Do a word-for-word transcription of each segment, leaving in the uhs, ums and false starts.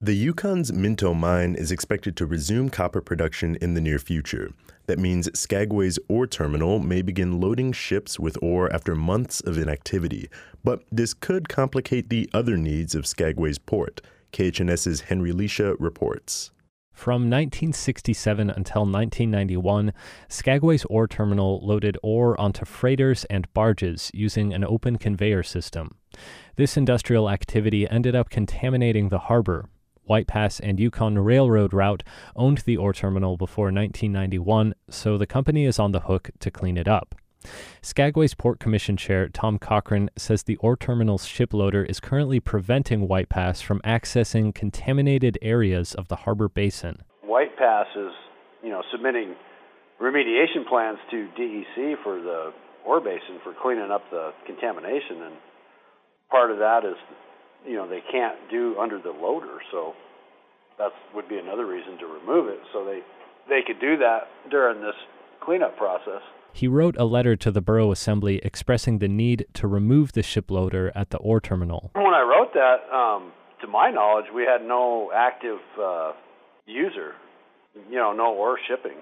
The Yukon's Minto mine is expected to resume copper production in the near future. That means Skagway's ore terminal may begin loading ships with ore after months of inactivity. But this could complicate the other needs of Skagway's port. K H N S's Henry Lisha reports. From nineteen sixty-seven until nineteen ninety-one, Skagway's ore terminal loaded ore onto freighters and barges using an open conveyor system. This industrial activity ended up contaminating the harbor. White Pass and Yukon Railroad route owned the ore terminal before nineteen ninety-one, so the company is on the hook to clean it up. Skagway's Port Commission Chair Tom Cochran says the ore terminal's shiploader is currently preventing White Pass from accessing contaminated areas of the harbor basin. White Pass is, you know, submitting remediation plans to D E C for the ore basin for cleaning up the contamination, and part of that is, you know, they can't do under the loader, so that would be another reason to remove it, so they, they could do that during this cleanup process. He wrote a letter to the Borough Assembly expressing the need to remove the shiploader at the ore terminal. When I wrote that, um, to my knowledge, we had no active uh, user, you know, no ore shipping.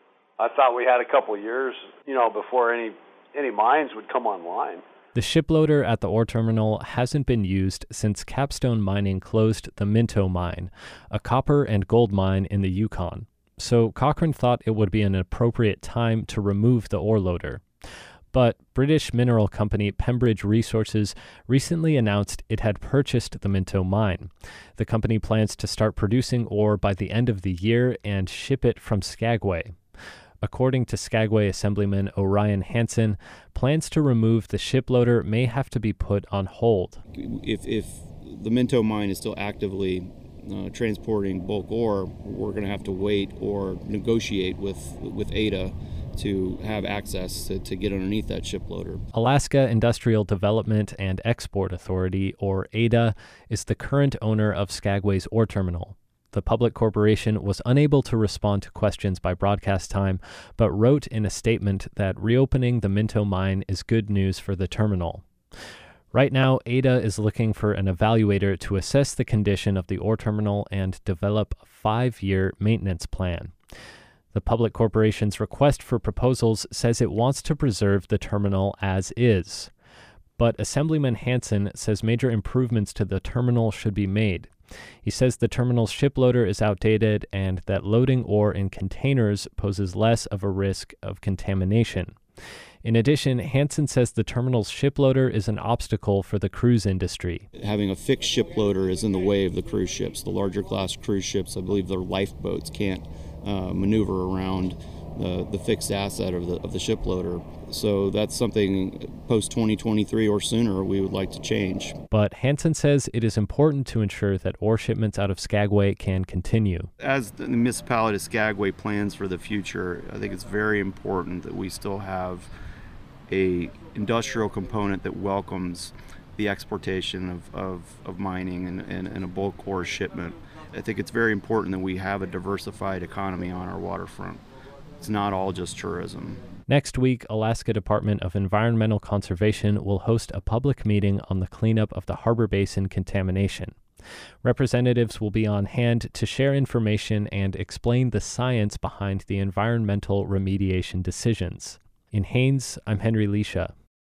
I thought we had a couple of years, you know, before any any mines would come online. The shiploader at the ore terminal hasn't been used since Capstone Mining closed the Minto mine, a copper and gold mine in the Yukon. So Cochran thought it would be an appropriate time to remove the ore loader. But British mineral company Pembridge Resources recently announced it had purchased the Minto mine. The company plans to start producing ore by the end of the year and ship it from Skagway. According to Skagway Assemblyman Orion Hansen, plans to remove the shiploader may have to be put on hold. If, if the Minto mine is still actively Uh, transporting bulk ore, we're going to have to wait or negotiate with with A D A to have access to, to get underneath that shiploader. Alaska Industrial Development and Export Authority, or A D A, is the current owner of Skagway's ore terminal. The public corporation was unable to respond to questions by broadcast time, but wrote in a statement that reopening the Minto mine is good news for the terminal. Right now, A D A is looking for an evaluator to assess the condition of the ore terminal and develop a five-year maintenance plan. The public corporation's request for proposals says it wants to preserve the terminal as is. But Assemblyman Hansen says major improvements to the terminal should be made. He says the terminal's shiploader is outdated and that loading ore in containers poses less of a risk of contamination. In addition, Hansen says the terminal's shiploader is an obstacle for the cruise industry. Having a fixed shiploader is in the way of the cruise ships. The larger class cruise ships, I believe their lifeboats can't uh, maneuver around the, the fixed asset of the, of the shiploader. So that's something post twenty twenty-three or sooner we would like to change. But Hansen says it is important to ensure that ore shipments out of Skagway can continue. As the municipality of Skagway plans for the future, I think it's very important that we still have a industrial component that welcomes the exportation of, of, of mining and, and, and a bulk ore shipment. I think it's very important that we have a diversified economy on our waterfront. It's not all just tourism. Next week, Alaska Department of Environmental Conservation will host a public meeting on the cleanup of the harbor basin contamination. Representatives will be on hand to share information and explain the science behind the environmental remediation decisions. In Haines, I'm Henry Lisha.